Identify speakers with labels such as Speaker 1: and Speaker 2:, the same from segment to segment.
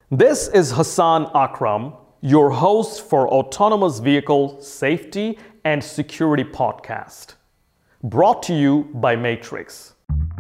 Speaker 1: This is Hassan Akram, your host for Autonomous Vehicle Safety and Security Podcast, brought to you by Matrix.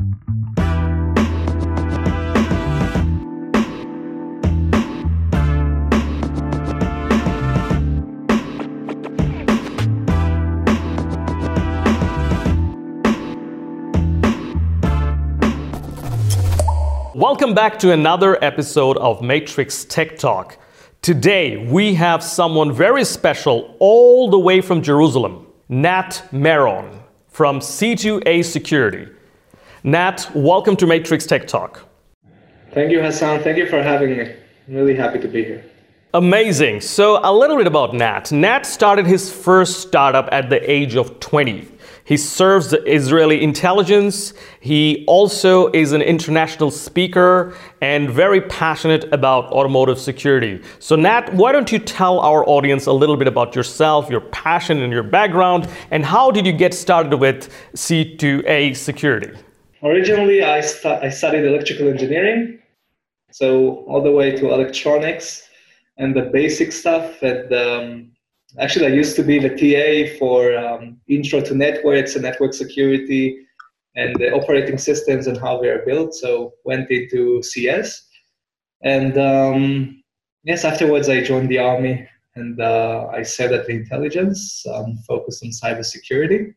Speaker 1: Welcome back to another episode of Matrix Tech Talk. Today, we have someone very special all the way from Jerusalem, Nat Meron from C2A Security. Nat, welcome to Matrix Tech Talk.
Speaker 2: Thank you, Hassan. Thank you for having me. I'm really happy to be here.
Speaker 1: Amazing. So a little bit about Nat. Nat started his first startup at the age of 20. He serves the Israeli intelligence. He also is an international speaker and very passionate about automotive security. So Nat, why don't you tell our audience a little bit about yourself, your passion and your background, and how did you get started with C2A Security?
Speaker 2: Originally, I studied electrical engineering, so all the way to electronics and the basic stuff. And actually, I used to be the TA for intro to networks and network security and the operating systems and how they are built. So went into CS. And yes, afterwards I joined the army and I served at the intelligence, focused on cybersecurity.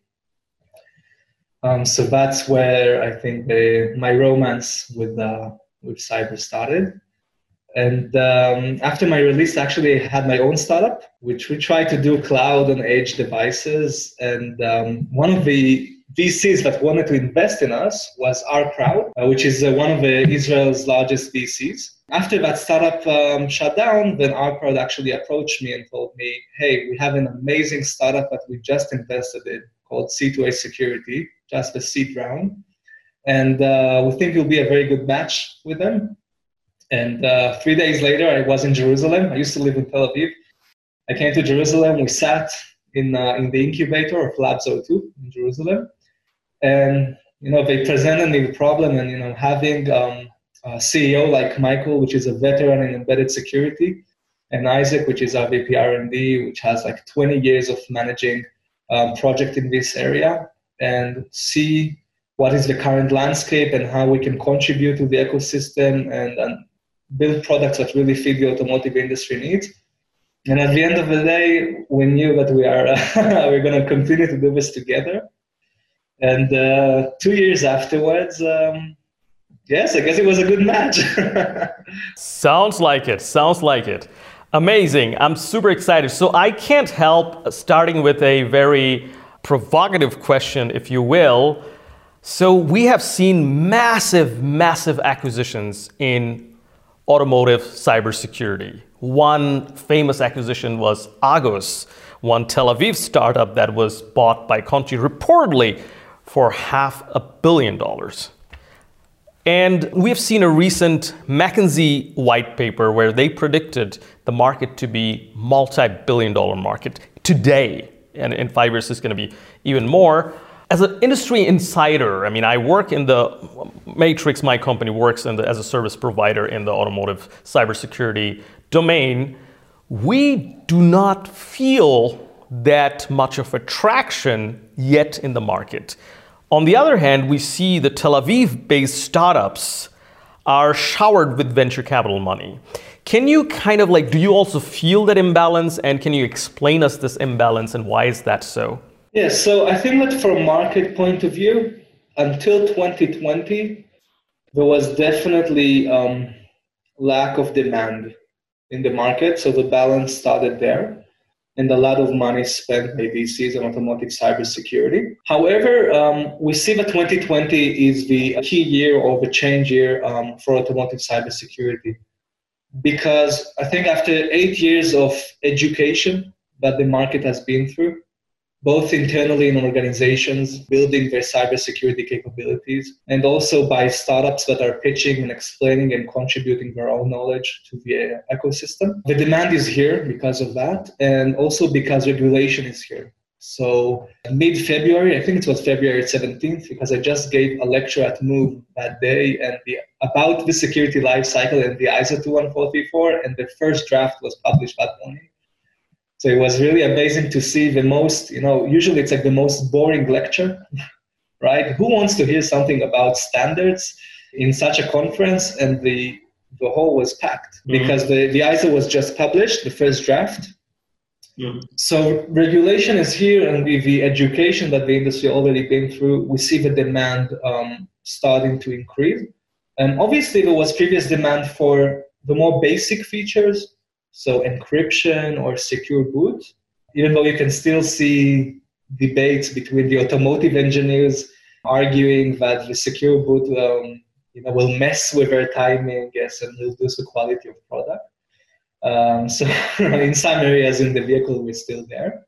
Speaker 2: So that's where I think my romance with cyber started. And after my release, actually, I had my own startup, which we tried to do cloud and edge devices. And one of the VCs that wanted to invest in us was OurCrowd, which is one of Israel's largest VCs. After that startup shut down, then OurCrowd actually approached me and told me, hey, we have an amazing startup that we just invested in called C2A Security, just the seed round. And we think you'll be a very good match with them. And 3 days later, I was in Jerusalem. I used to live in Tel Aviv. I came to Jerusalem. We sat in the incubator of Labs O2 in Jerusalem. And, they presented me the problem and, having a CEO like Michael, which is a veteran in embedded security, and Isaac, which is our VP R&D, which has like 20 years of managing project in this area, and see what is the current landscape and how we can contribute to the ecosystem and build products that really fit the automotive industry needs. And at the end of the day, we knew that we're going to continue to do this together. And 2 years afterwards, yes, I guess it was a good match.
Speaker 1: Sounds like it. Amazing. I'm super excited. So I can't help starting with a very provocative question, if you will. So we have seen massive acquisitions in automotive cybersecurity. One famous acquisition was Agos, one Tel Aviv startup that was bought by Conti reportedly for $500 million. And we've seen a recent McKinsey white paper where they predicted the market to be multi-billion-dollar market today. And in 5 years, it's going to be even more. As an industry insider, I work in the Matrix, my company works as a service provider in the automotive cybersecurity domain. We do not feel that much of attraction yet in the market. On the other hand, we see the Tel Aviv-based startups are showered with venture capital money. Can you do you also feel that imbalance, and can you explain us this imbalance and why is that so?
Speaker 2: Yes, so I think that from a market point of view, until 2020, there was definitely lack of demand in the market. So the balance started there and a lot of money spent by VCs on automotive cybersecurity. However, we see that 2020 is the key year or the change year for automotive cybersecurity. Because I think after 8 years of education that the market has been through, both internally in organizations, building their cybersecurity capabilities, and also by startups that are pitching and explaining and contributing their own knowledge to the ecosystem. The demand is here because of that, and also because regulation is here. So mid-February, I think it was February 17th, because I just gave a lecture at Move that day and about the security lifecycle and the ISO 21434, and the first draft was published that morning. So it was really amazing to see the most, usually it's like the most boring lecture, right? Who wants to hear something about standards in such a conference? And the hall was packed because the ISO was just published, the first draft. So regulation is here, and with the education that the industry already been through, we see the demand starting to increase. And obviously there was previous demand for the more basic features, so encryption or secure boot, even though you can still see debates between the automotive engineers arguing that the secure boot will mess with their timing, yes, and reduce the quality of product. So in some areas in the vehicle, we're still there.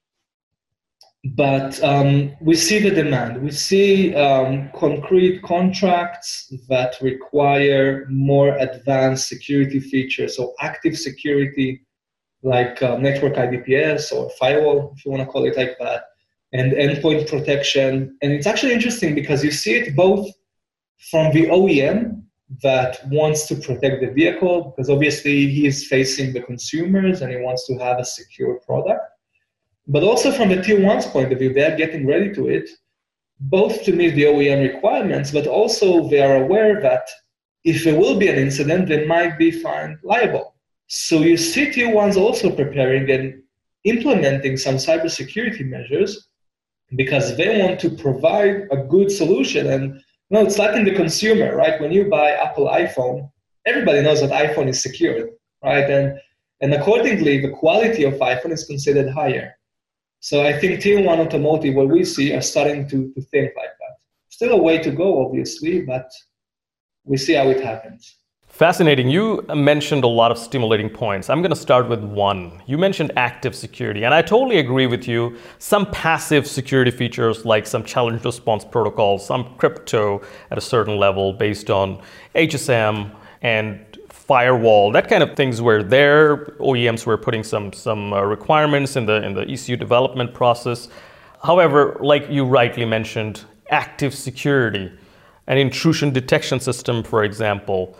Speaker 2: But we see the demand. We see concrete contracts that require more advanced security features, so active security, like network IDPS or firewall, if you want to call it like that, and endpoint protection. And it's actually interesting because you see it both from the OEM that wants to protect the vehicle, because obviously he is facing the consumers and he wants to have a secure product. But also from the tier one's point of view, they're getting ready to it, both to meet the OEM requirements, but also they are aware that if there will be an incident, they might be found liable. So you see tier ones also preparing and implementing some cybersecurity measures because they want to provide a good solution. And it's like in the consumer, right? When you buy Apple iPhone, everybody knows that iPhone is secured, right? And accordingly, the quality of iPhone is considered higher. So I think tier one automotive, what we see, are starting to think like that. Still a way to go, obviously, but we see how it happens.
Speaker 1: Fascinating. You mentioned a lot of stimulating points. I'm going to start with one. You mentioned active security, and I totally agree with you. Some passive security features like some challenge response protocols, some crypto at a certain level based on HSM and firewall, that kind of things where their OEMs were putting some requirements in the ECU development process. However, like you rightly mentioned, active security, an intrusion detection system, for example,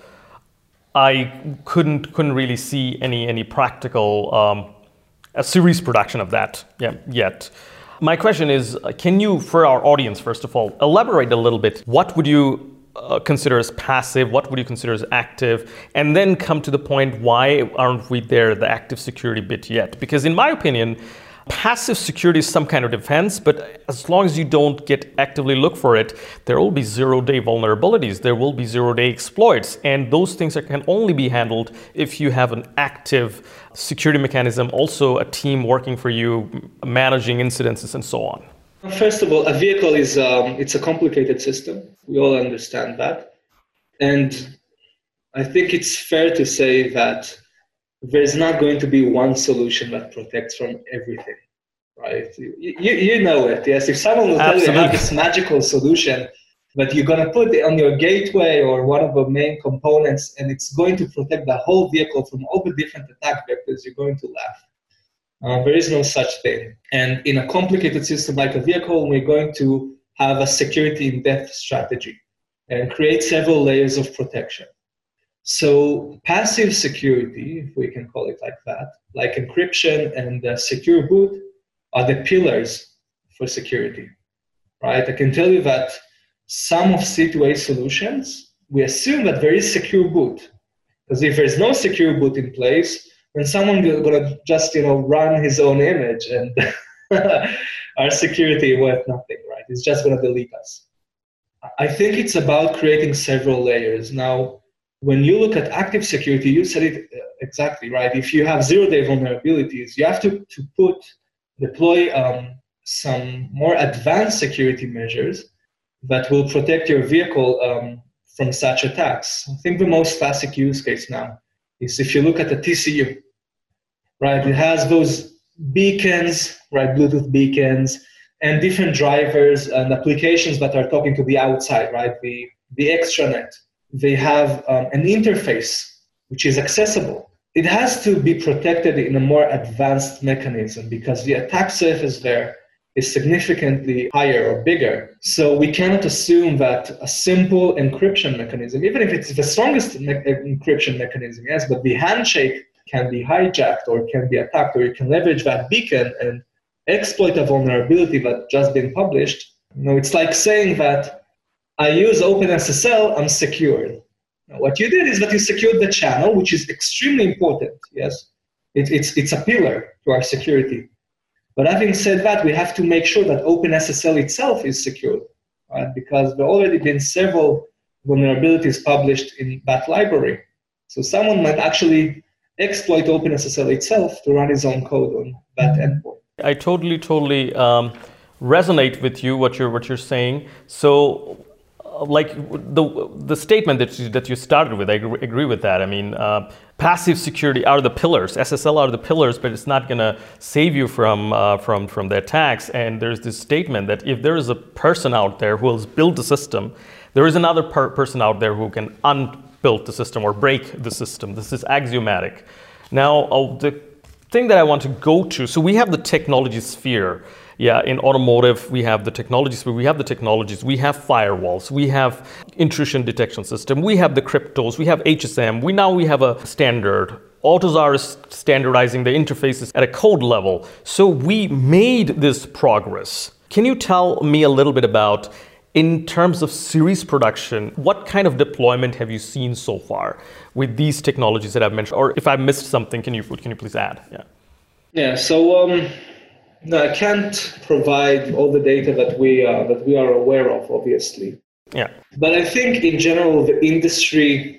Speaker 1: I couldn't really see any practical a series production of that yet. My question is, can you, for our audience, first of all, elaborate a little bit? What would you consider as passive? What would you consider as active? And then come to the point, why aren't we there, the active security bit yet? Because in my opinion, passive security is some kind of defense, but as long as you don't actively look for it, there will be zero-day vulnerabilities, there will be zero-day exploits, and those things can only be handled if you have an active security mechanism, also a team working for you, managing incidences and so on.
Speaker 2: First of all, a vehicle is it's a complicated system. We all understand that. And I think it's fair to say that there's not going to be one solution that protects from everything, right? You know it, yes. If someone will tell you you have this magical solution that you're going to put it on your gateway or one of the main components, and it's going to protect the whole vehicle from all the different attack vectors, you're going to laugh. There is no such thing. And in a complicated system like a vehicle, we're going to have a security in-depth strategy and create several layers of protection. So passive security, if we can call it like that, like encryption and secure boot, are the pillars for security, right? I can tell you that some of C2A solutions, we assume that there is secure boot. Because if there's no secure boot in place, then someone is going to just run his own image, and our security worth nothing, right? It's just going to delete us. I think it's about creating several layers. Now, when you look at active security, you said it exactly right. If you have zero-day vulnerabilities, you have to deploy some more advanced security measures that will protect your vehicle from such attacks. I think the most classic use case now is if you look at the TCU, right? It has those beacons, right? Bluetooth beacons, and different drivers and applications that are talking to the outside, right? The extranet. They have an interface which is accessible. It has to be protected in a more advanced mechanism because the attack surface there is significantly higher or bigger. So we cannot assume that a simple encryption mechanism, even if it's the strongest encryption mechanism, yes, but the handshake can be hijacked or can be attacked, or you can leverage that beacon and exploit a vulnerability that just been published. It's like saying that I use OpenSSL, I'm secured. Now, what you did is that you secured the channel, which is extremely important. Yes, it's a pillar to our security. But having said that, we have to make sure that OpenSSL itself is secured, right? Because there have already been several vulnerabilities published in that library. So someone might actually exploit OpenSSL itself to run his own code on that endpoint.
Speaker 1: I totally resonate with you, what you're saying. So, like the statement that you started with, I agree with that. I mean, passive security are the pillars. SSL are the pillars, but it's not going to save you from the attacks. And there's this statement that if there is a person out there who has built the system, there is another person out there who can unbuild the system or break the system. This is axiomatic. Now, the thing that I want to go to, so we have the technology sphere. Yeah, in automotive, we have the technology sphere, we have the technologies, we have firewalls, we have intrusion detection system, we have the cryptos, we have HSM, we have a standard. AutoZAR is standardizing the interfaces at a code level. So we made this progress. Can you tell me a little bit about, in terms of series production, what kind of deployment have you seen so far with these technologies that I've mentioned? Or if I missed something, can you please add?
Speaker 2: Yeah. So no, I can't provide all the data that we are aware of, obviously.
Speaker 1: Yeah.
Speaker 2: But I think in general, the industry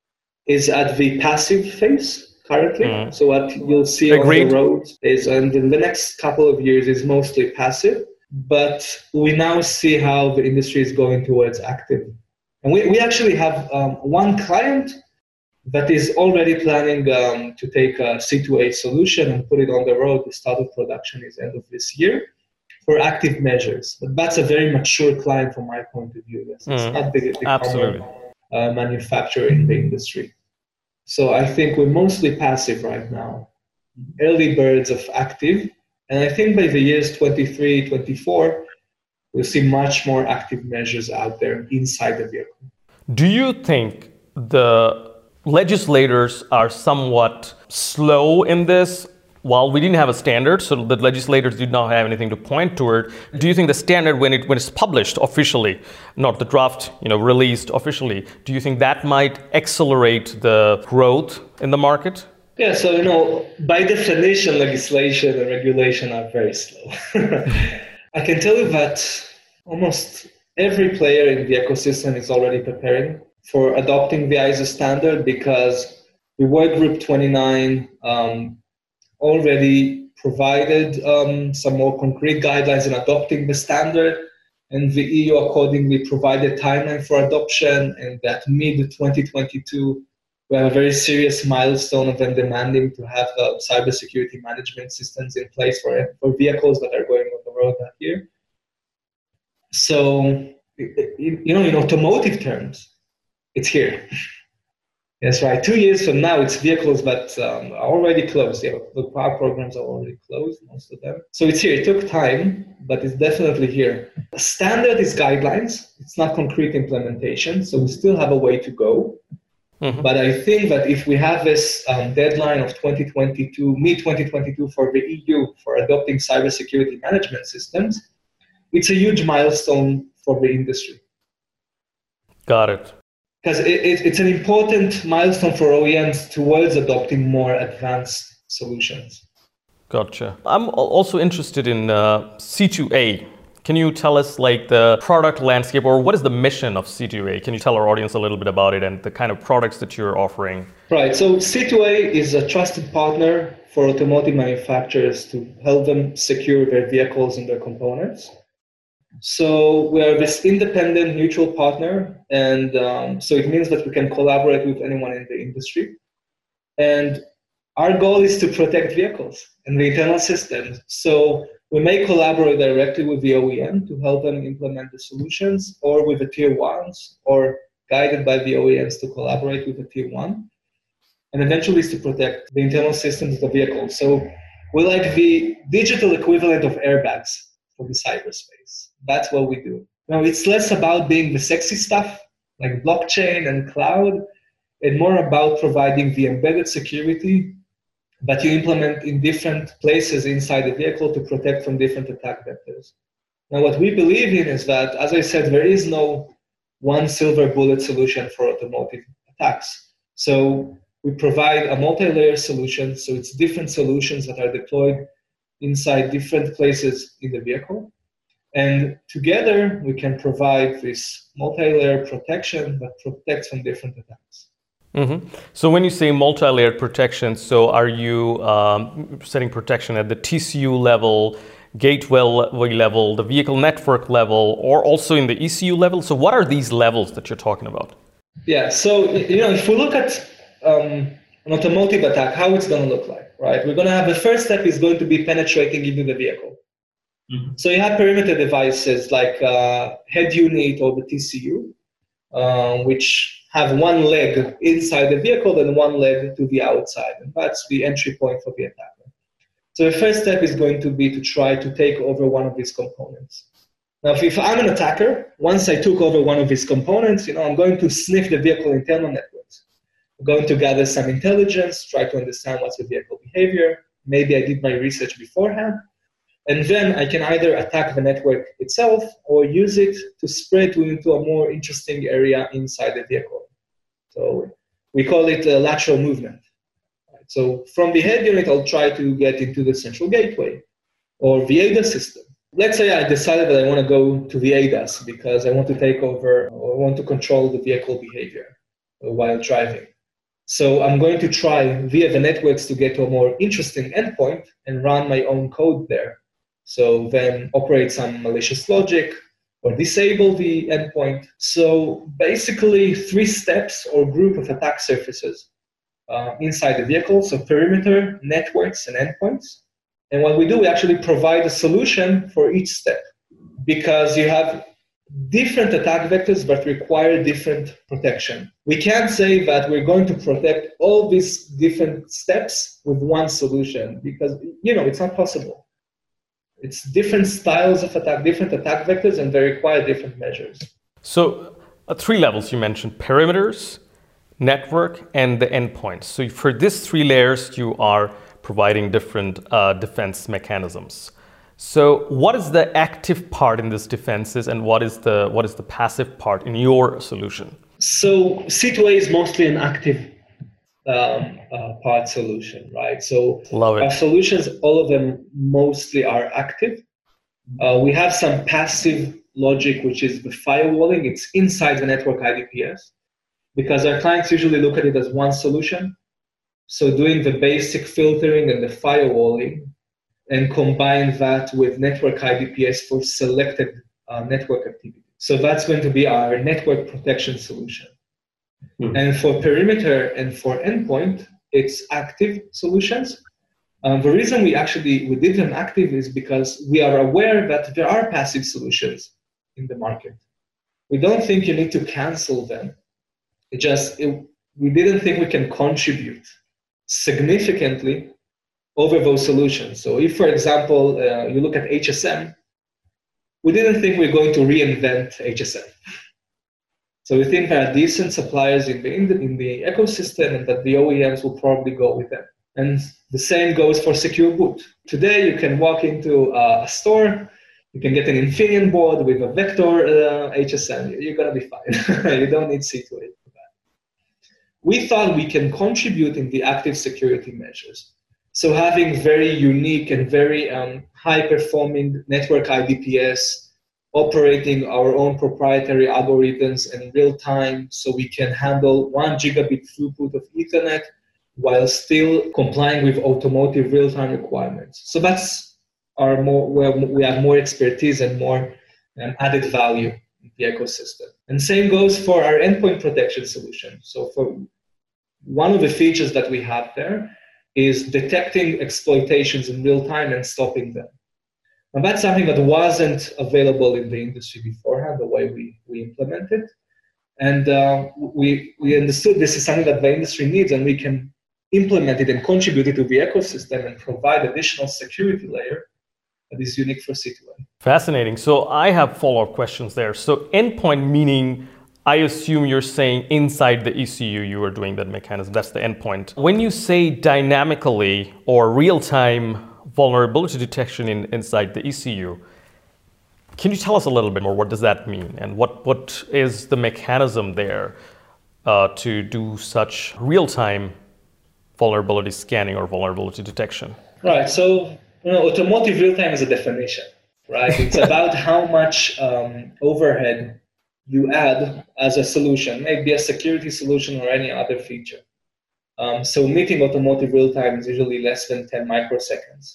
Speaker 2: is at the passive phase currently. Mm. So what you'll see
Speaker 1: Agreed.
Speaker 2: On the road is, and in the next couple of years, is mostly passive. But we now see how the industry is going towards active. And we actually have one client that is already planning to take a C2A solution and put it on the road. The start of production is end of this year for active measures. But that's a very mature client from my point of view. It's not the common manufacturer in the industry. So I think we're mostly passive right now, early birds of active. And I think by the years 23, 24, we'll see much more active measures out there inside the vehicle.
Speaker 1: Do you think the legislators are somewhat slow in this? While we didn't have a standard, so the legislators did not have anything to point toward. Do you think the standard, when it's published officially, not the draft, released officially, do you think that might accelerate the growth in the market?
Speaker 2: Yeah, so by definition, legislation and regulation are very slow. I can tell you that almost every player in the ecosystem is already preparing for adopting the ISO standard, because the Work Group 29 already provided some more concrete guidelines in adopting the standard, and the EU accordingly provided timeline for adoption, and that mid-2022 we have a very serious milestone of them demanding to have cybersecurity management systems in place for vehicles that are going on the road that year. So, in automotive terms, it's here. That's right. 2 years from now, it's vehicles that are already closed. The power programs are already closed, most of them. So it's here. It took time, but it's definitely here. The standard is guidelines. It's not concrete implementation. So we still have a way to go. Mm-hmm. But I think that if we have this deadline of 2022, mid-2022 for the EU for adopting cybersecurity management systems, it's a huge milestone for the industry.
Speaker 1: Got it.
Speaker 2: Because it's an important milestone for OEMs towards adopting more advanced solutions.
Speaker 1: Gotcha. I'm also interested in C2A. Can you tell us the product landscape, or what is the mission of C2A? Can you tell our audience a little bit about it and the kind of products that you're offering?
Speaker 2: Right. So C2A is a trusted partner for automotive manufacturers to help them secure their vehicles and their components. So we are this independent, neutral partner, and so it means that we can collaborate with anyone in the industry. And our goal is to protect vehicles and the internal systems. So we may collaborate directly with the OEM to help them implement the solutions, or with the tier ones, or guided by the OEMs to collaborate with the tier one. And eventually is to protect the internal systems of the vehicle. So we're like the digital equivalent of airbags for the cyberspace. That's what we do. Now, it's less about being the sexy stuff like blockchain and cloud, and more about providing the embedded security that you implement in different places inside the vehicle to protect from different attack vectors. Now, what we believe in is that, as I said, there is no one silver bullet solution for automotive attacks. So we provide a multi-layer solution, so it's different solutions that are deployed inside different places in the vehicle. And together, we can provide this multi-layer protection that protects from different attacks.
Speaker 1: Mm-hmm. So when you say multi-layered protection, so are you setting protection at the TCU level, gateway level, the vehicle network level, or also in the ECU level? So what are these levels that you're talking about?
Speaker 2: Yeah, so if we look at an automotive attack, how it's going to look like, right? We're going to have the first step is going to be penetrating into the vehicle. Mm-hmm. So you have perimeter devices like head unit or the TCU, which have one leg inside the vehicle and one leg to the outside. And that's the entry point for the attacker. So the first step is going to be to try to take over one of these components. Now, if I'm an attacker, once I took over one of these components, I'm going to sniff the vehicle internal networks. I'm going to gather some intelligence, try to understand what's the vehicle behavior. Maybe I did my research beforehand. And then I can either attack the network itself or use it to spread into a more interesting area inside the vehicle. So we call it a lateral movement. So from the head unit, I'll try to get into the central gateway or the ADAS system. Let's say I decided that I want to go to the ADAS because I want to take over or I want to control the vehicle behavior while driving. So I'm going to try via the networks to get to a more interesting endpoint and run my own code there. So then operate some malicious logic or disable the endpoint. So basically 3 steps or group of attack surfaces inside the vehicle. So perimeter, networks, and endpoints. And what we do, we actually provide a solution for each step because you have different attack vectors that require different protection. We can't say that we're going to protect all these different steps with one solution because, it's not possible. It's different styles of attack, different attack vectors, and they require different measures.
Speaker 1: So 3 levels you mentioned, perimeters, network, and the endpoints. So for these 3 layers, you are providing different defense mechanisms. So what is the active part in these defenses and what is the passive part in your solution?
Speaker 2: So C2A is mostly an active part solution, right? So our solutions, all of them mostly are active. We have some passive logic, which is the firewalling. It's inside the network IDPS because our clients usually look at it as one solution. So doing the basic filtering and the firewalling and combine that with network IDPS for selected network activity. So that's going to be our network protection solution. And for perimeter and for endpoint, it's active solutions. The reason we did them active is because we are aware that there are passive solutions in the market. We don't think you need to cancel them. We didn't think we can contribute significantly over those solutions. So if, for example, you look at HSM, we didn't think we're going to reinvent HSM. So we think there are decent suppliers in the ecosystem and that the OEMs will probably go with them. And the same goes for Secure Boot. Today, you can walk into a store, you can get an Infineon board with a Vector HSM. You're going to be fine. You don't need C2A for that. We thought we can contribute in the active security measures. So having very unique and very high-performing network IDPS, operating our own proprietary algorithms in real time so we can handle 1 gigabit throughput of Ethernet while still complying with automotive real-time requirements. So that's where we have more expertise and more added value in the ecosystem. And same goes for our endpoint protection solution. So for one of the features that we have there is detecting exploitations in real time and stopping them. And that's something that wasn't available in the industry beforehand, the way we implemented. And we understood this is something that the industry needs, and we can implement it and contribute it to the ecosystem and provide additional security layer that is unique for C2A.
Speaker 1: Fascinating. So I have follow-up questions there. So endpoint meaning, I assume you're saying inside the ECU you are doing that mechanism. That's the endpoint. When you say dynamically or real-time vulnerability detection inside the ECU, can you tell us a little bit more? What does that mean? And what is the mechanism there to do such real-time vulnerability scanning or vulnerability detection?
Speaker 2: Right. So, automotive real-time is a definition, right? It's about how much overhead you add as a solution, maybe a security solution or any other feature. So meeting automotive real-time is usually less than 10 microseconds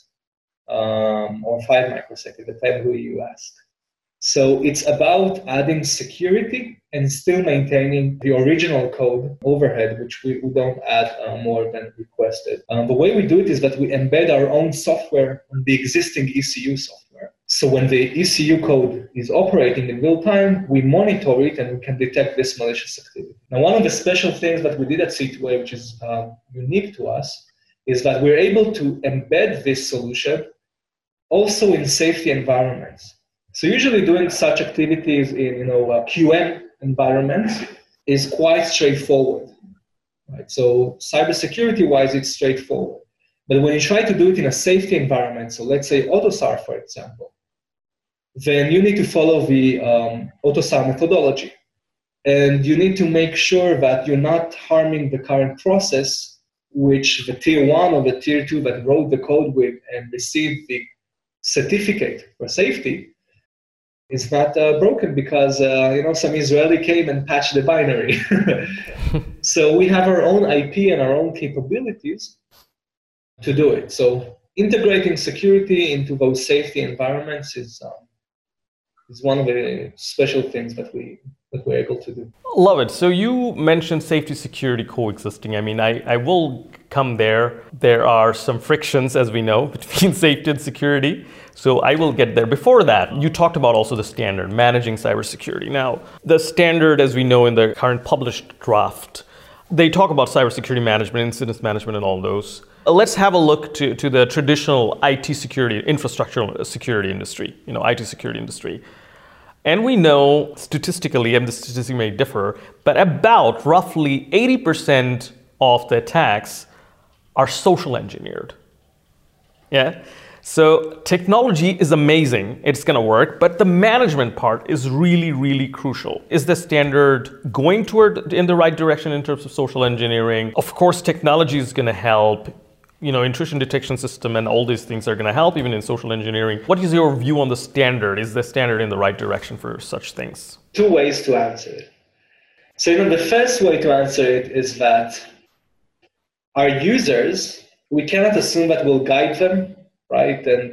Speaker 2: or 5 microseconds, depending who you ask. So it's about adding security and still maintaining the original code overhead, which we don't add more than requested. The way we do it is that we embed our own software on the existing ECU software. So when the ECU code is operating in real time, we monitor it and we can detect this malicious activity. Now, one of the special things that we did at C2A, which is unique to us, is that we're able to embed this solution also in safety environments. So usually doing such activities in QM environments is quite straightforward. Right? So cybersecurity-wise, it's straightforward. But when you try to do it in a safety environment, so let's say AUTOSAR, for example, then you need to follow the AUTOSAR methodology. And you need to make sure that you're not harming the current process, which the tier 1 or the tier 2 that wrote the code with and received the certificate for safety is not broken because some Israeli came and patched the binary. So we have our own IP and our own capabilities to do it. So integrating security into those safety environments is one of the special things that we're able to do.
Speaker 1: Love it. So you mentioned safety security coexisting. I mean, I will come there. There are some frictions, as we know, between safety and security. So I will get there. Before that, you talked about also the standard, managing cybersecurity. Now, the standard, as we know in the current published draft, they talk about cybersecurity management, incident management, and all those. Let's have a look to the traditional IT security, infrastructural security industry, IT security industry. And we know statistically, and the statistics may differ, but about roughly 80% of the attacks are social engineered. Yeah. So technology is amazing, it's going to work, but the management part is really, really crucial. Is the standard going in the right direction in terms of social engineering? Of course, technology is going to help. Intrusion detection system and all these things are going to help even in social engineering. What is your view on the standard? Is the standard in the right direction for such things?
Speaker 2: Two ways to answer it. So the first way to answer it is that our users, we cannot assume that we'll guide them, right? And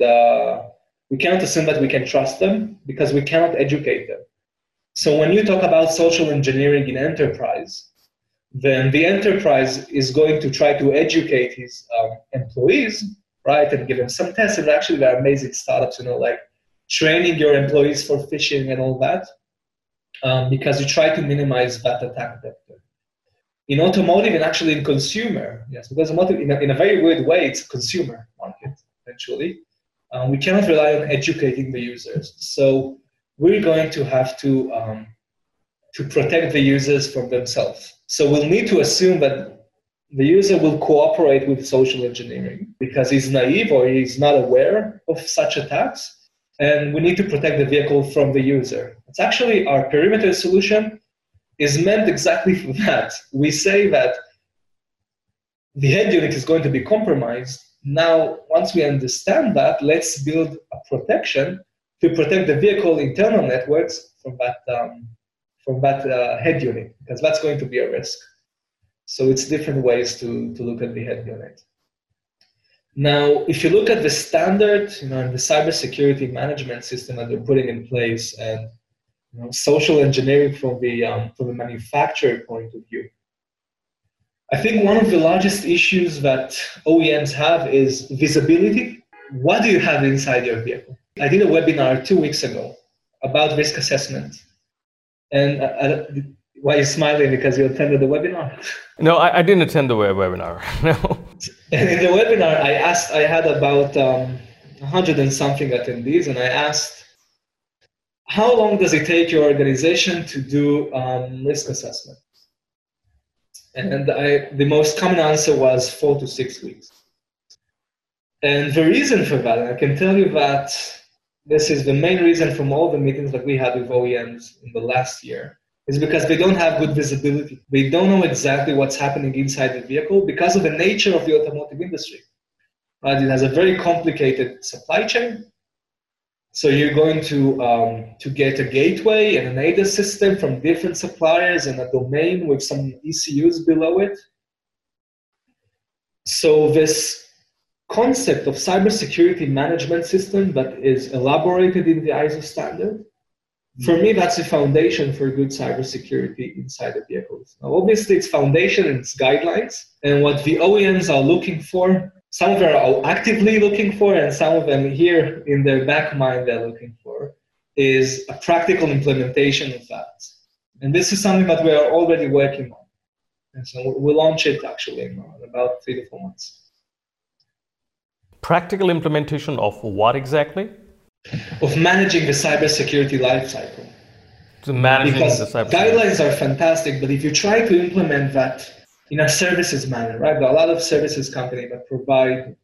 Speaker 2: we cannot assume that we can trust them because we cannot educate them. So when you talk about social engineering in enterprise, then the enterprise is going to try to educate his employees, right, and give them some tests. And actually, there are amazing startups, like training your employees for phishing and all that, because you try to minimize that attack vector. In automotive and actually in consumer, yes, because automotive, in a very weird way, it's a consumer market, eventually. We cannot rely on educating the users. So we're going to have to protect the users from themselves. So we'll need to assume that the user will cooperate with social engineering because he's naive or he's not aware of such attacks. And we need to protect the vehicle from the user. It's actually our perimeter solution is meant exactly for that. We say that the head unit is going to be compromised. Now, once we understand that, let's build a protection to protect the vehicle internal networks from that head unit, because that's going to be a risk. So it's different ways to look at the head unit. Now, if you look at the standard, and the cybersecurity management system that they're putting in place, and social engineering from the manufacturer point of view, I think one of the largest issues that OEMs have is visibility. What do you have inside your vehicle? I did a webinar 2 weeks ago about risk assessment. And why are you smiling? Because you attended the webinar?
Speaker 1: No, I didn't attend the webinar. No.
Speaker 2: And in the webinar, I had about 100 and something attendees, and I asked how long does it take your organization to do risk assessment? And the most common answer was 4 to 6 weeks. And the reason for that, and I can tell you that this is the main reason from all the meetings that we had with OEMs in the last year, is because they don't have good visibility. They don't know exactly what's happening inside the vehicle because of the nature of the automotive industry. Right? It has a very complicated supply chain. So you're going to get a gateway and an ADAS system from different suppliers and a domain with some ECUs below it. So this concept of cybersecurity management system that is elaborated in the ISO standard, for me, that's the foundation for good cybersecurity inside the vehicles. Now, obviously, it's foundation and it's guidelines. And what the OEMs are looking for, some of them are actively looking for, and some of them here in their back mind they're looking for, is a practical implementation of that. And this is something that we are already working on. And so we'll launch it actually in about 3 to 4 months.
Speaker 1: Practical implementation of what exactly?
Speaker 2: Of managing the cybersecurity lifecycle.
Speaker 1: To managing
Speaker 2: because
Speaker 1: the cybersecurity.
Speaker 2: Guidelines are fantastic, but if you try to implement that in a services manner, right? There are a lot of services companies that provide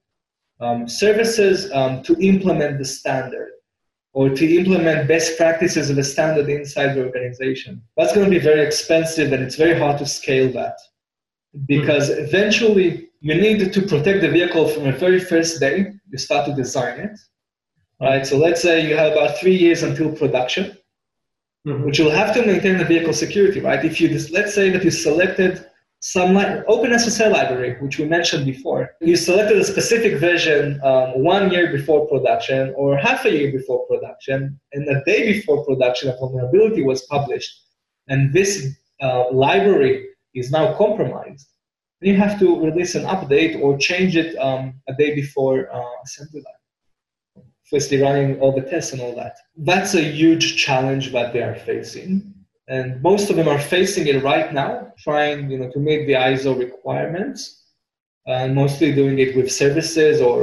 Speaker 2: services to implement the standard or to implement best practices of a standard inside the organization. That's going to be very expensive, and it's very hard to scale that because eventually you need to protect the vehicle from the very first day you start to design it. Right, so let's say you have about 3 years until production, which you'll have to maintain the vehicle security, right? If you let's say that you selected some OpenSSL library, which we mentioned before, you selected a specific version 1 year before production or half a year before production, and a day before production, a vulnerability was published, and this library is now compromised. You have to release an update or change it a day before assembly line. Firstly, running all the tests and all that. That's a huge challenge that they are facing. And most of them are facing it right now, trying to meet the ISO requirements, and mostly doing it with services or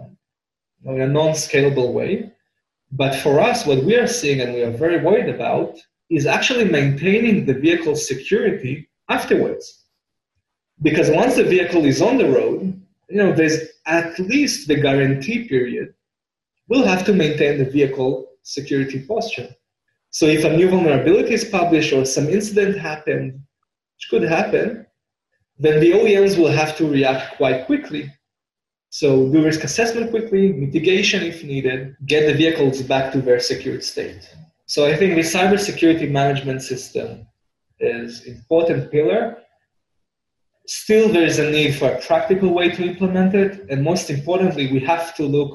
Speaker 2: in a non-scalable way. But for us, what we are seeing and we are very worried about is actually maintaining the vehicle's security afterwards. Because once the vehicle is on the road, there's at least the guarantee period. We'll have to maintain the vehicle security posture. So if a new vulnerability is published or some incident happened, which could happen, then the OEMs will have to react quite quickly. So do risk assessment quickly, mitigation if needed, get the vehicles back to their secured state. So I think the cybersecurity management system is an important pillar. Still, there is a need for a practical way to implement it. And most importantly, we have to look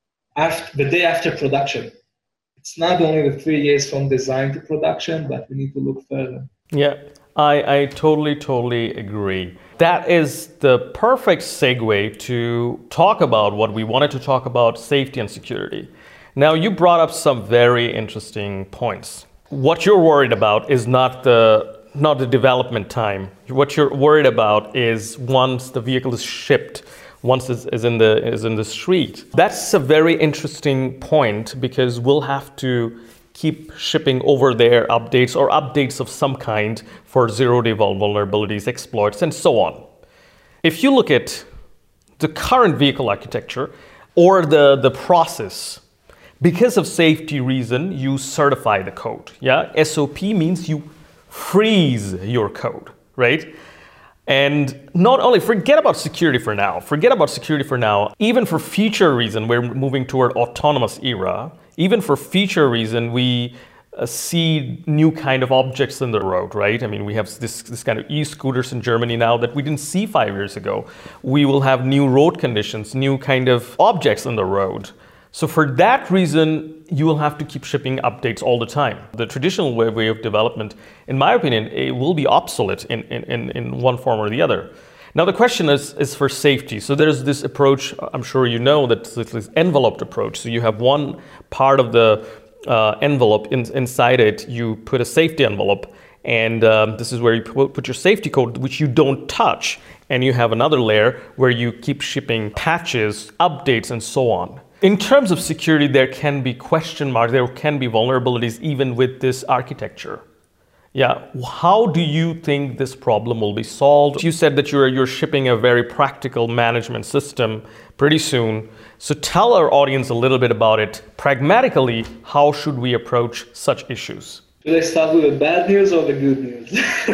Speaker 2: the day after production. It's not only the 3 years from design to production, but we need to look further.
Speaker 1: Yeah, I totally agree. That is the perfect segue to talk about what we wanted to talk about, safety and security. Now, you brought up some very interesting points. What you're worried about is not the development time. What you're worried about is once the vehicle is shipped, once is in the street. That's a very interesting point because we'll have to keep shipping over there updates or updates of some kind for zero-day vulnerabilities, exploits, and so on. If you look at the current vehicle architecture or the process, because of safety reason, you certify the code. Yeah, SOP means you freeze your code, right? And not only forget about security for now, even for future reason, we're moving toward autonomous era. Even for future reason, we see new kind of objects in the road, right? I mean, we have this kind of e-scooters in Germany now that we didn't see 5 years ago. We will have new road conditions, new kind of objects in the road. So for that reason, you will have to keep shipping updates all the time. The traditional way of development, in my opinion, it will be obsolete in one form or the other. Now the question is for safety. So there's this approach, I'm sure you know, that's this enveloped approach. So you have one part of the envelope, inside it you put a safety envelope, and this is where you put your safety code, which you don't touch. And you have another layer where you keep shipping patches, updates, and so on. In terms of security, there can be question marks, there can be vulnerabilities even with this architecture. Yeah, how do you think this problem will be solved? You said that you're shipping a very practical management system pretty soon. So tell our audience a little bit about it. Pragmatically, how should we approach such issues?
Speaker 2: Should I start with the bad news or the good news?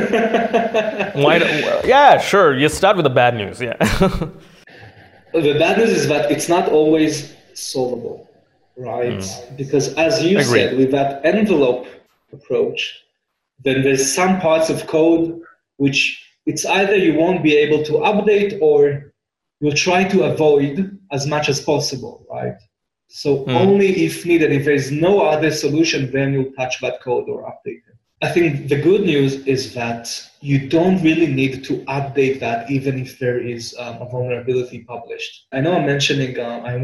Speaker 1: Yeah, sure. You start with the bad news. Yeah.
Speaker 2: The bad news is that it's not always solvable, right? Because as you said, with that envelope approach, then there's some parts of code which it's either you won't be able to update or you'll try to avoid as much as possible, right? So only if needed, if there's no other solution, then you'll touch that code or update it. I think the good news is that you don't really need to update that even if there is a vulnerability published. I know I mentioned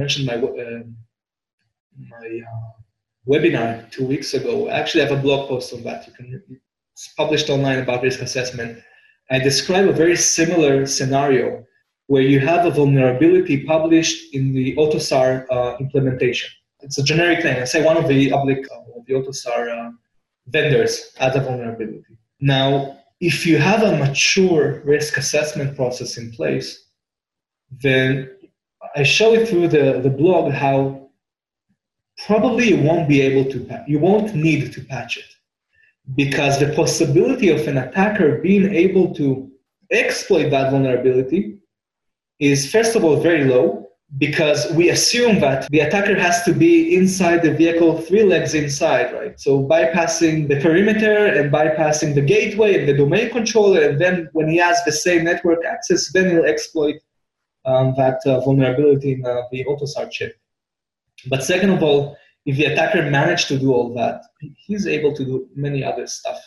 Speaker 2: my webinar 2 weeks ago. I actually have a blog post on that. It's published online about risk assessment. I describe a very similar scenario where you have a vulnerability published in the AUTOSAR implementation. It's a generic thing. I say one of the AUTOSAR vendors has a vulnerability. Now, if you have a mature risk assessment process in place, then I show it through the blog how probably you won't need to patch it, because the possibility of an attacker being able to exploit that vulnerability is, first of all, very low, because we assume that the attacker has to be inside the vehicle, 3 legs inside, right? So bypassing the perimeter and bypassing the gateway and the domain controller, and then when he has the same network access, then he'll exploit that vulnerability in the AUTOSAR chip. But second of all, if the attacker managed to do all that, he's able to do many other stuff,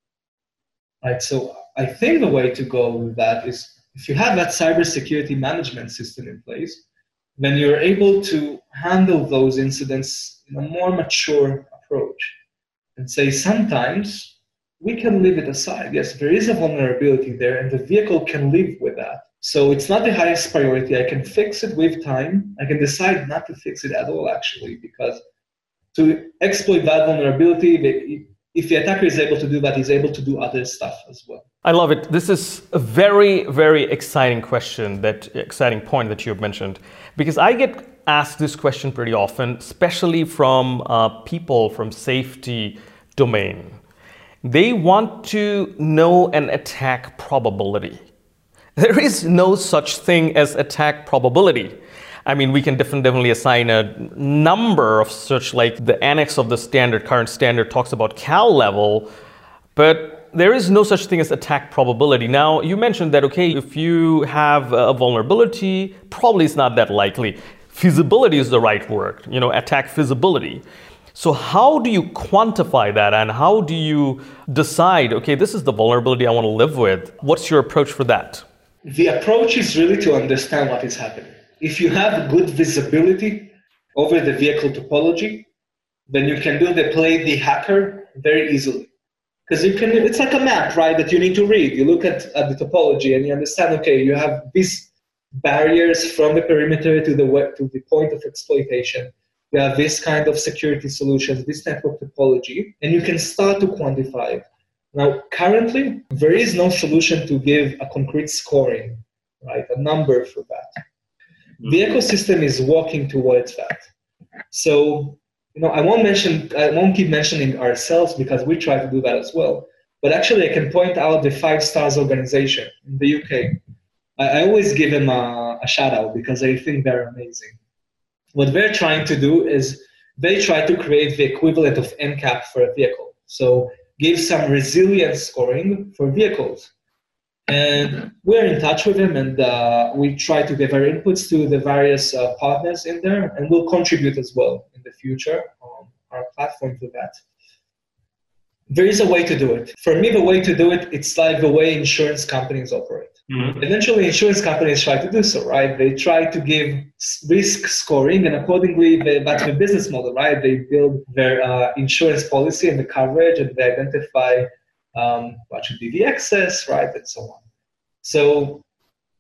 Speaker 2: right? So I think the way to go with that is, if you have that cybersecurity management system in place, then you're able to handle those incidents in a more mature approach and say, sometimes we can leave it aside. Yes, there is a vulnerability there and the vehicle can live with that. So it's not the highest priority. I can fix it with time. I can decide not to fix it at all, actually, because to exploit that vulnerability, if the attacker is able to do that, he's able to do other stuff as well.
Speaker 1: I love it. This is a very, very exciting exciting point that you have mentioned, because I get asked this question pretty often, especially from people from safety domain. They want to know an attack probability. There is no such thing as attack probability. I mean, we can definitely assign a number of such, like the annex of the current standard talks about cal level, but there is no such thing as attack probability. Now, you mentioned that, okay, if you have a vulnerability, probably it's not that likely. Feasibility is the right word, attack feasibility. So how do you quantify that, and how do you decide, okay, this is the vulnerability I want to live with? What's your approach for that?
Speaker 2: The approach is really to understand what is happening. If you have good visibility over the vehicle topology, then you can play the hacker very easily. Because it's like a map, right, that you need to read. You look at the topology and you understand, okay, you have these barriers from the perimeter to the point of exploitation. You have this kind of security solutions, this network topology, and you can start to quantify it. Now, currently, there is no solution to give a concrete scoring, right, a number for that. The ecosystem is working towards that. So, I won't keep mentioning ourselves, because we try to do that as well. But actually, I can point out the 5 Stars organization in the UK. I always give them a shout out because I think they're amazing. What they're trying to do is they try to create the equivalent of NCAP for a vehicle. So give some resilience scoring for vehicles. And we're in touch with them, and we try to give our inputs to the various partners in there, and we'll contribute as well in the future on our platform to that. There is a way to do it. For me, the way to do it, it's like the way insurance companies operate. Mm-hmm. Eventually, insurance companies try to do so, right? They try to give risk scoring, and accordingly, that's the business model, right? They build their insurance policy and the coverage, and they identify what should be the excess, right, and so on. So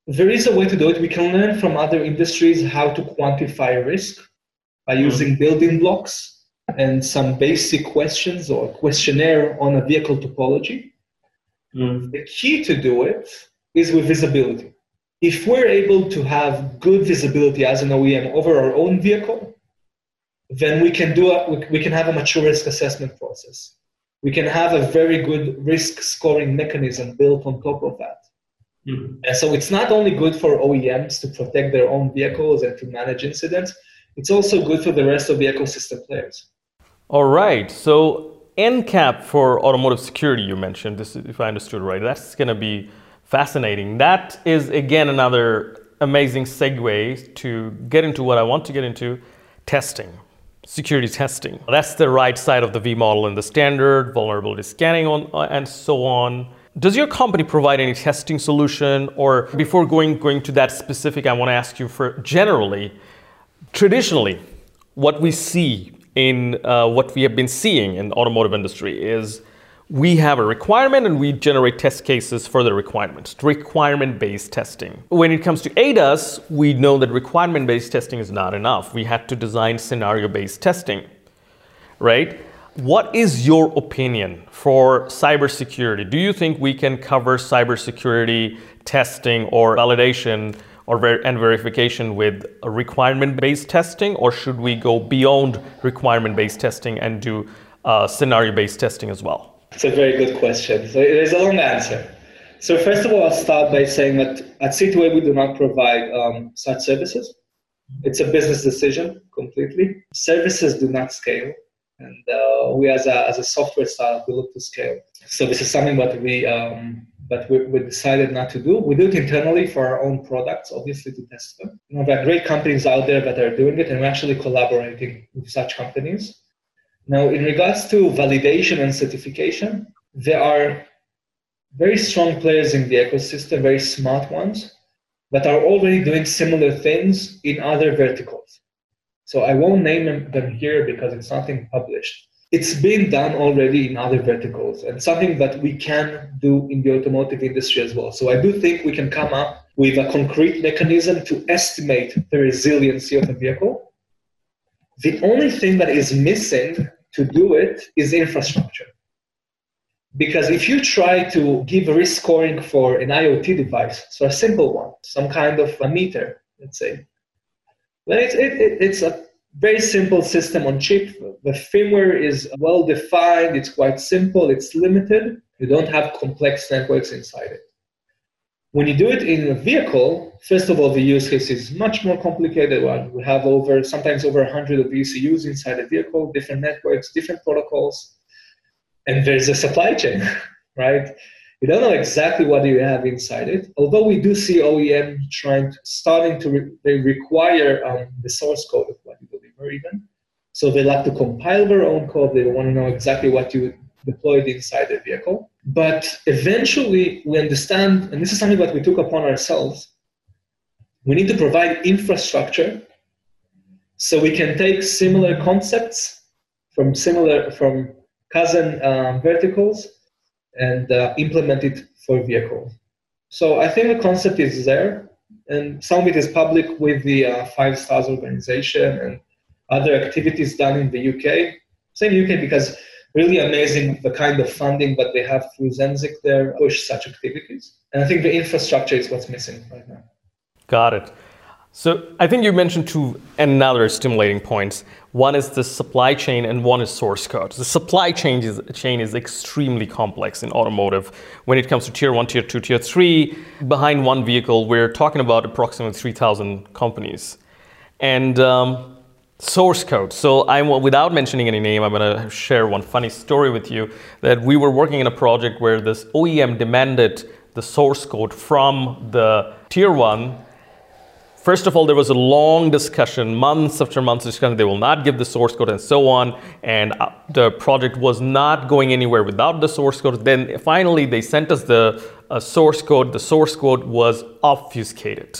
Speaker 2: There is a way to do it. We can learn from other industries how to quantify risk by using building blocks and some basic questions or questionnaire on a vehicle topology. The key to do it is with visibility. If we're able to have good visibility as an OEM over our own vehicle, then we can have a mature risk assessment process. We can have a very good risk scoring mechanism built on top of that. And so it's not only good for OEMs to protect their own vehicles and to manage incidents, it's also good for the rest of the ecosystem players.
Speaker 1: All right. So NCAP for automotive security, you mentioned, this, if I understood right, that's going to be fascinating. That is, again, another amazing segue to get into what I want to get into, testing. Security testing. That's the right side of the V model in the standard, vulnerability scanning and so on. Does your company provide any testing solution? Or before going to that specific, I want to ask you for generally, traditionally, what we see in what we have been seeing in the automotive industry is we have a requirement and we generate test cases for the requirements, requirement-based testing. When it comes to ADAS, we know that requirement-based testing is not enough. We had to design scenario-based testing, right? What is your opinion for cybersecurity? Do you think we can cover cybersecurity testing or validation and verification with a requirement-based testing, or should we go beyond requirement-based testing and do scenario-based testing as well?
Speaker 2: It's a very good question. So there's a long answer. So first of all, I'll start by saying that at C2A, we do not provide such services. It's a business decision completely. Services do not scale. And we as a software startup, we look to scale. So this is something that we decided not to do. We do it internally for our own products, obviously, to test them. There are great companies out there that are doing it, and we're actually collaborating with such companies. Now, in regards to validation and certification, there are very strong players in the ecosystem, very smart ones, that are already doing similar things in other verticals. So I won't name them here because it's nothing published. It's been done already in other verticals and something that we can do in the automotive industry as well. So I do think we can come up with a concrete mechanism to estimate the resiliency of a vehicle. The only thing that is missing to do it is infrastructure. Because if you try to give risk scoring for an IoT device, so a simple one, some kind of a meter, let's say, then it's a very simple system on chip. The firmware is well defined, it's quite simple, it's limited. You don't have complex networks inside it. When you do it in a vehicle, first of all, the use case is much more complicated one. We have sometimes over 100 of ECUs inside a vehicle, different networks, different protocols, and there's a supply chain, right? You don't know exactly what you have inside it. Although we do see OEM starting to require the source code of what you deliver even. So they like to compile their own code. They want to know exactly what you deployed inside the vehicle. But eventually we understand, and this is something that we took upon ourselves, we need to provide infrastructure so we can take similar concepts from cousin verticals and implement it for vehicles. So I think the concept is there, and some of it is public with the 5 Stars organization and other activities done in the UK. Saying UK because really amazing the kind of funding that they have through Zenzik there push such activities. And I think the infrastructure is what's missing right now.
Speaker 1: Got it. So I think you mentioned two another stimulating points. One is the supply chain and one is source code. The supply chain is extremely complex in automotive. When it comes to tier 1, tier 2, tier 3, behind one vehicle, we're talking about approximately 3,000 companies. And source code. So without mentioning any name, I'm going to share one funny story with you that we were working in a project where this OEM demanded the source code from the tier 1. First of all, there was a long discussion, months after months discussion. They will not give the source code and so on. And the project was not going anywhere without the source code. Then finally, they sent us the source code. The source code was obfuscated.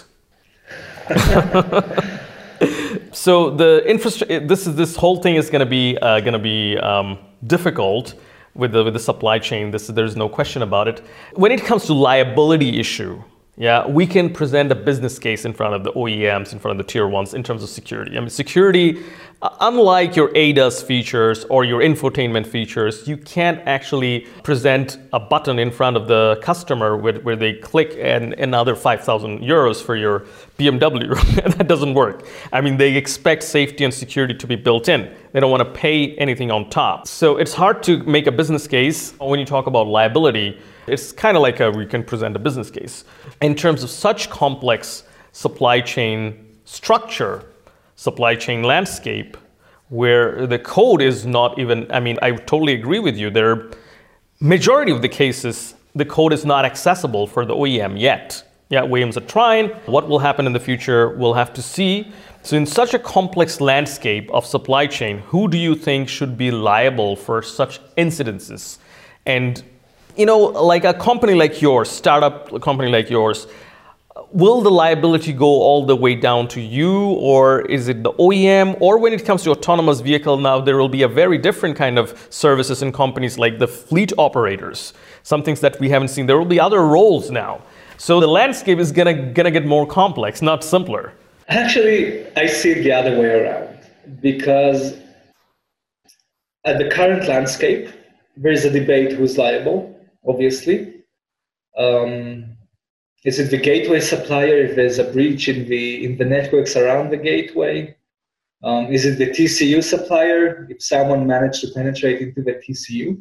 Speaker 1: So the infrastructure, this whole thing is going to be difficult with the supply chain. There's no question about it. When it comes to liability issue, Yeah, we can present a business case in front of the OEMs, in front of the tier ones in terms of security. I mean, security, unlike your ADAS features or your infotainment features, you can't actually present a button in front of the customer where they click and another 5,000 euros for your BMW. That doesn't work. I mean, they expect safety and security to be built in. They don't want to pay anything on top. So it's hard to make a business case when you talk about liability. It's kind of like we can present a business case. In terms of such complex supply chain structure, supply chain landscape, where the code is not even, I mean, I totally agree with you. Majority of the cases, the code is not accessible for the OEM yet. Yeah, OEMs are trying. What will happen in the future, we'll have to see. So in such a complex landscape of supply chain, who do you think should be liable for such incidences? And like a company like yours, startup company like yours, will the liability go all the way down to you, or is it the OEM? Or when it comes to autonomous vehicle now, there will be a very different kind of services in companies like the fleet operators, some things that we haven't seen. There will be other roles now. So the landscape is gonna get more complex, not simpler.
Speaker 2: Actually, I see it the other way around, because at the current landscape, there is a debate who's liable. Obviously, is it the gateway supplier if there's a breach in the networks around the gateway? Is it the TCU supplier if someone managed to penetrate into the TCU?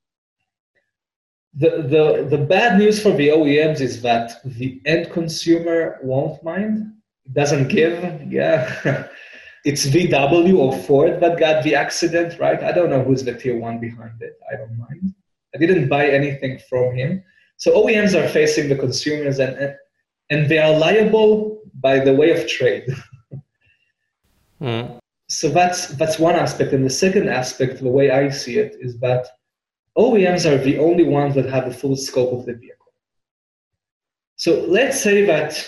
Speaker 2: The bad news for the OEMs is that the end consumer won't mind. It doesn't give. Yeah, it's VW or Ford that got the accident, right? I don't know who's the tier one behind it. I don't mind. I didn't buy anything from him. So OEMs are facing the consumers, and they are liable by the way of trade. So that's one aspect. And the second aspect, the way I see it, is that OEMs are the only ones that have the full scope of the vehicle. So let's say that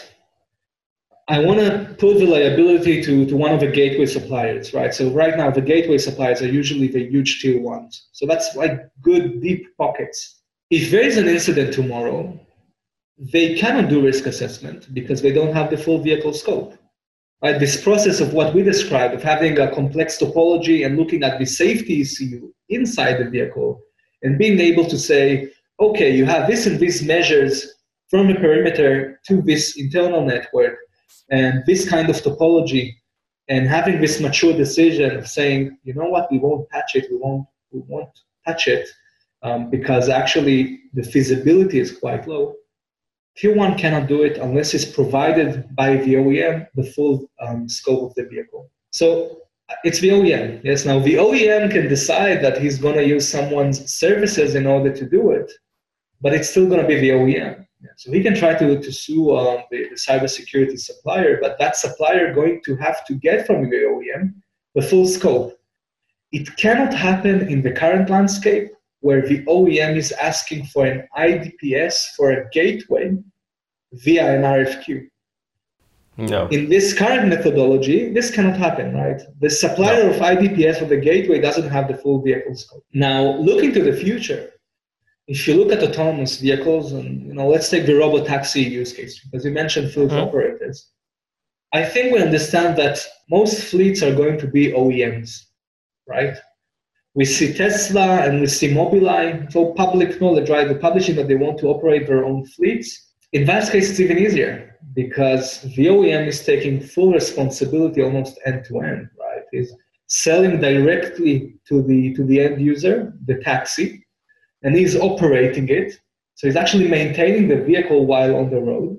Speaker 2: I want to put the liability to one of the gateway suppliers, right? So right now, the gateway suppliers are usually the huge tier ones. So that's like good, deep pockets. If there is an incident tomorrow, they cannot do risk assessment because they don't have the full vehicle scope. Right? This process of what we described, of having a complex topology and looking at the safety ECU inside the vehicle and being able to say, okay, you have this and these measures from the perimeter to this internal network, and this kind of topology, and having this mature decision of saying, you know what, we won't patch it, we won't touch it, because actually the feasibility is quite low. Tier 1 cannot do it unless it's provided by the OEM the full scope of the vehicle. So it's the OEM. Yes, now the OEM can decide that he's going to use someone's services in order to do it, but it's still going to be the OEM. So he can try to sue the cybersecurity supplier, but that supplier going to have to get from the OEM the full scope. It cannot happen in the current landscape where the OEM is asking for an IDPS for a gateway via an RFQ.
Speaker 1: No.
Speaker 2: In this current methodology, this cannot happen, right? The supplier of IDPS for the gateway doesn't have the full vehicle scope. Now, looking to the future, if you look at autonomous vehicles, and let's take the robotaxi use case, because you mentioned fleet operators. I think we understand that most fleets are going to be OEMs, right? We see Tesla and we see Mobileye, so public knowledge, right? They're publishing that they want to operate their own fleets. In that case, it's even easier because the OEM is taking full responsibility almost end to end, right? Is selling directly to the end user, the taxi, and he's operating it. So he's actually maintaining the vehicle while on the road.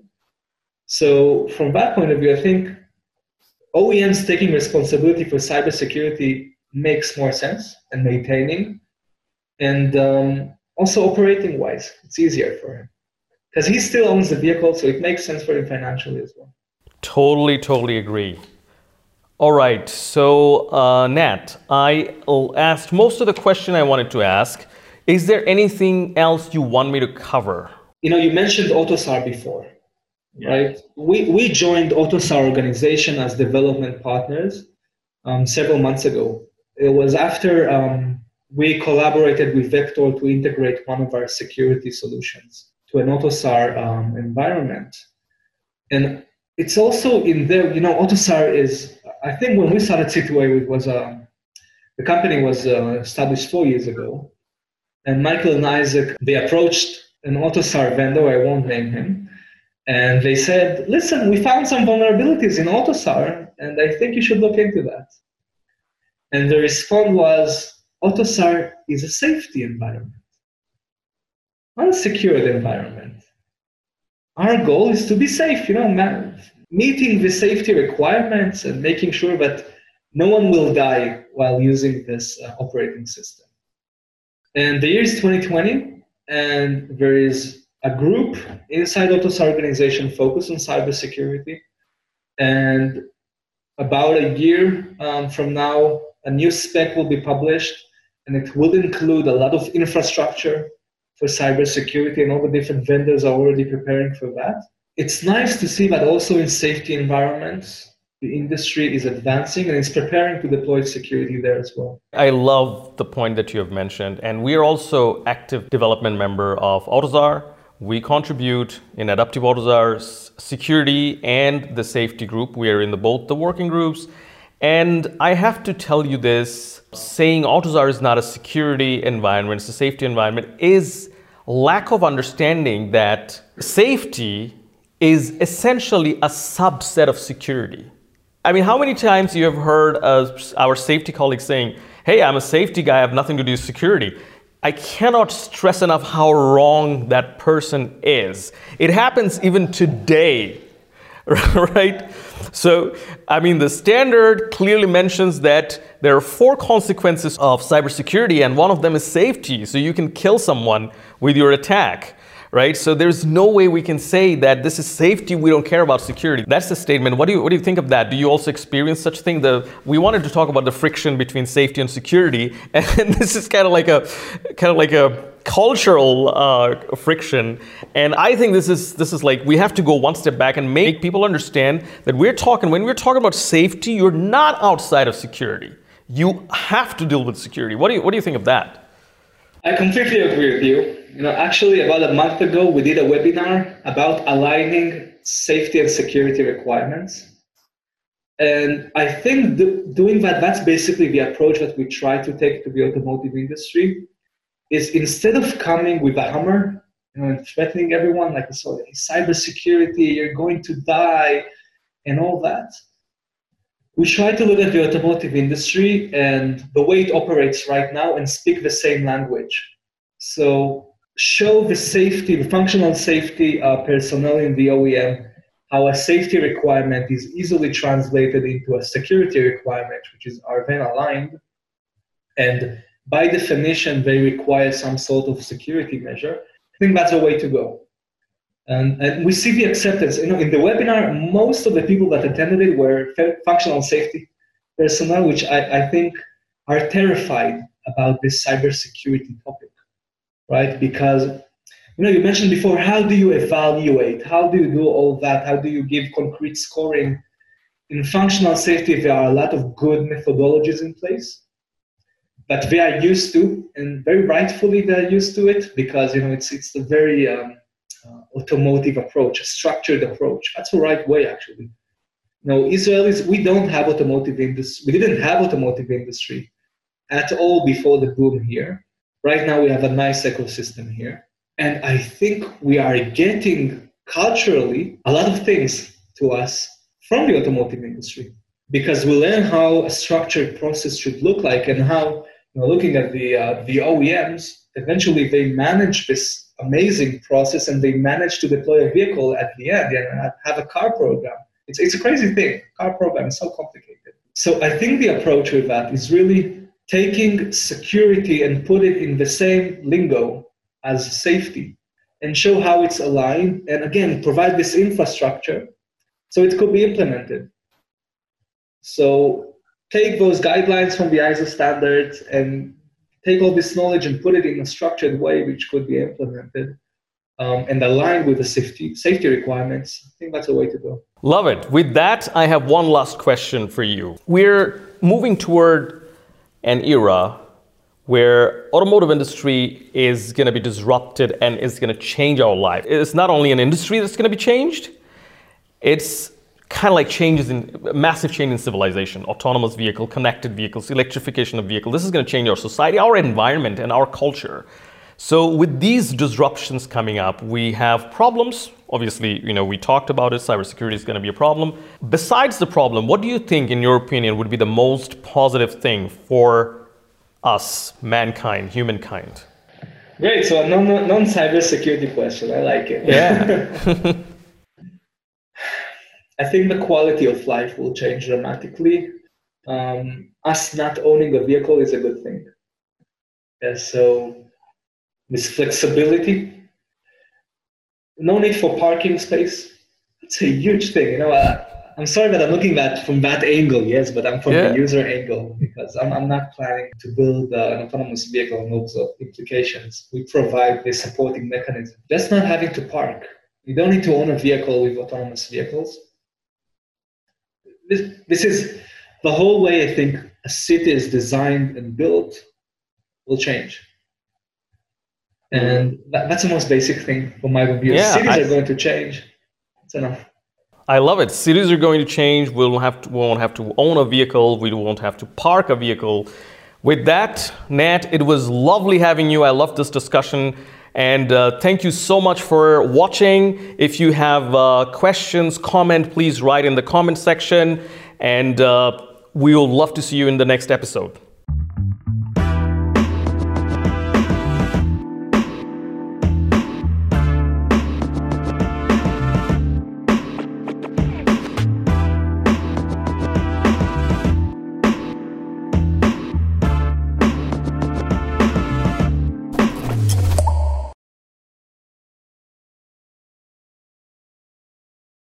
Speaker 2: So from that point of view, I think OEMs taking responsibility for cybersecurity makes more sense, and maintaining, and also operating wise, it's easier for him because he still owns the vehicle, so it makes sense for him financially as well.
Speaker 1: Totally agree. All right, so Nat, I asked most of the question I wanted to ask. Is there anything else you want me to cover? You
Speaker 2: mentioned AUTOSAR before, right? We joined AUTOSAR organization as development partners several months ago. It was after we collaborated with Vector to integrate one of our security solutions to an AUTOSAR environment. And it's also in there, AUTOSAR is, I think when we started C2A, it was, the company was established 4 years ago. And Michael and Isaac, they approached an AUTOSAR vendor, I won't name him, and they said, listen, we found some vulnerabilities in AUTOSAR, and I think you should look into that. And the response was, AUTOSAR is a safety environment, not a secured environment. Our goal is to be safe, meeting the safety requirements and making sure that no one will die while using this operating system. And the year is 2020, and there is a group inside AUTOSAR organization focused on cybersecurity. And about a year from now, a new spec will be published, and it will include a lot of infrastructure for cybersecurity, and all the different vendors are already preparing for that. It's nice to see that also in safety environments, the industry is advancing and is preparing to deploy security there as well.
Speaker 1: I love the point that you have mentioned. And we are also active development member of AUTOSAR. We contribute in Adaptive AUTOSAR's security and the safety group. We are in both the working groups. And I have to tell you this, saying AUTOSAR is not a security environment, it's a safety environment, is lack of understanding that safety is essentially a subset of security. I mean, how many times you have heard our safety colleagues saying, hey, I'm a safety guy, I have nothing to do with security. I cannot stress enough how wrong that person is. It happens even today, right? So, I mean, the standard clearly mentions that there are 4 consequences of cybersecurity, and one of them is safety. So you can kill someone with your attack. Right? So there's no way we can say that this is safety, we don't care about security. That's the statement. What do you think of that? Do you also experience such a thing? We wanted to talk about the friction between safety and security, and this is kind of like a cultural friction. And I think this is like, we have to go one step back and make people understand that when we're talking about safety, you're not outside of security. You have to deal with security. What do you think of that?
Speaker 2: I completely agree with you. Actually, about a month ago, we did a webinar about aligning safety and security requirements. And I think doing that's basically the approach that we try to take to the automotive industry, is instead of coming with a hammer, and threatening everyone like, so cybersecurity, you're going to die, and all that. We try to look at the automotive industry and the way it operates right now and speak the same language. So show the safety, the functional safety personnel in the OEM, how a safety requirement is easily translated into a security requirement, which is Arvin aligned. And by definition, they require some sort of security measure. I think that's a way to go. And we see the acceptance. In the webinar, most of the people that attended it were functional safety personnel, which I think are terrified about this cybersecurity topic, right? Because you mentioned before, how do you evaluate? How do you do all that? How do you give concrete scoring? In functional safety, there are a lot of good methodologies in place, but they are used to, and very rightfully they're used to it, because it's a very automotive approach, a structured approach. That's the right way, actually. Israelis, we don't have automotive industry. We didn't have automotive industry at all before the boom here. Right now, we have a nice ecosystem here. And I think we are getting culturally a lot of things to us from the automotive industry, because we learn how a structured process should look like, and how, looking at the OEMs, eventually they manage this amazing process, and they manage to deploy a vehicle at the end and have a car program. It's a crazy thing. Car program is so complicated. So I think the approach with that is really taking security and put it in the same lingo as safety, and show how it's aligned, and again, provide this infrastructure so it could be implemented. So take those guidelines from the ISO standards and take all this knowledge and put it in a structured way which could be implemented and aligned with the safety requirements. I think that's a way to go.
Speaker 1: Love it. With that, I have one last question for you. We're moving toward an era where automotive industry is going to be disrupted and is going to change our life. It's not only an industry that's going to be changed, it's kind of like massive change in civilization, autonomous vehicle, connected vehicles, electrification of vehicles. This is going to change our society, our environment, and our culture. So with these disruptions coming up, we have problems. Obviously, we talked about it. Cybersecurity is going to be a problem. Besides the problem, what do you think, in your opinion, would be the most positive thing for us, mankind, humankind?
Speaker 2: Great. So a non-cybersecurity question. I like it.
Speaker 1: Yeah.
Speaker 2: I think the quality of life will change dramatically. Us not owning a vehicle is a good thing. Yeah, so this flexibility, no need for parking space. It's a huge thing. I'm sorry that I'm looking at from that angle, yes, but I'm from the user angle because I'm not planning to build an autonomous vehicle and those implications. We provide the supporting mechanism. Just not having to park. You don't need to own a vehicle with autonomous vehicles. This is the whole way I think a city is designed and built will change. And that's the most basic thing from my view.
Speaker 1: Yeah,
Speaker 2: cities are going to change. It's enough.
Speaker 1: I love it. Cities are going to change. We won't have to own a vehicle. We won't have to park a vehicle. With that, Nat, it was lovely having you. I love this discussion. And thank you so much for watching. If you have questions, comment, please write in the comment section. And we will love to see you in the next episode.